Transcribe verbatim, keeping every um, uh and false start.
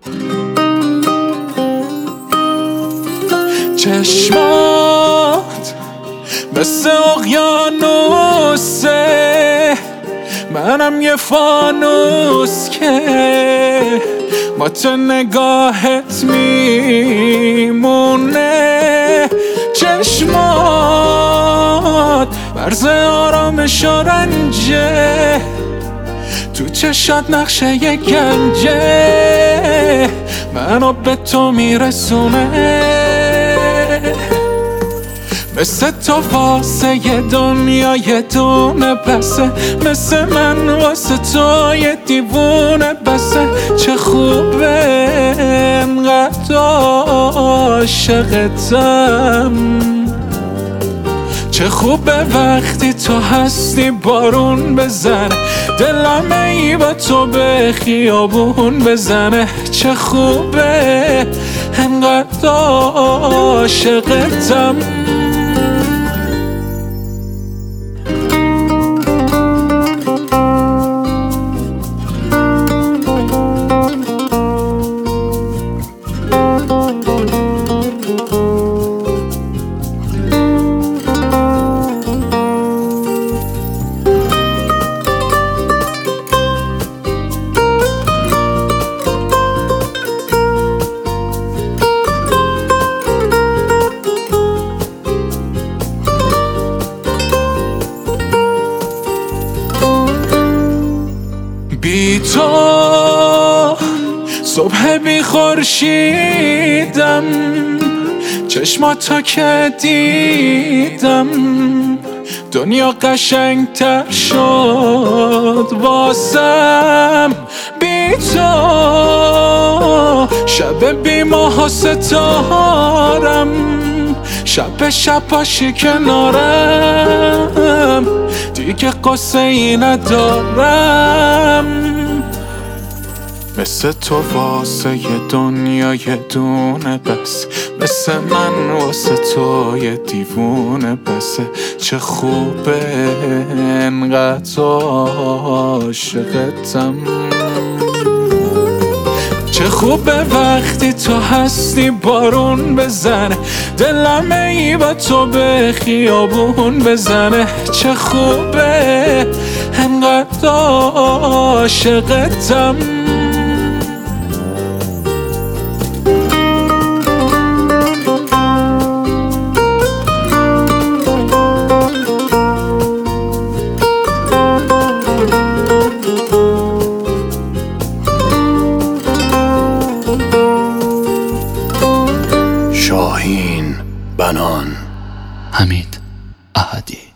چشمات مثل اقیانوسه، منم یه فانوس که با تو نگاهت میمونه. چشمات مرز آرامش و رنجه، تو چشات نقشه یه گنجه، منو به تو میرسونه. مثل تو واسه یه دنیا یه دونه بسه، مثل من واسه تو یه دیوونه بسه. چه خوبه انقدر عاشقتم، چه خوبه وقتی تو هستی بارون بزنه، دلم ای با تو به خیابون بزنه. چه خوبه انقدر عاشقتم. بی تو صبح بی خورشیدم، چشماتو که دیدم دنیا قشنگتر شد واسم. بی تو شب بی ماه و ستارم، شب به شب باشی کنارم، دیگه قصه ای ندارم. مثل تو واسه یه دنیا یه دونه بس، مثل من واسه تو یه دیوونه بسه. چه خوبه انقدر عاشقتم، چه خوبه وقتی تو هستی بارون بزنه، دلم ای با تو به خیابون بزنه. چه خوبه انقدر عاشقتم. شاهین بنان. حمید احدی.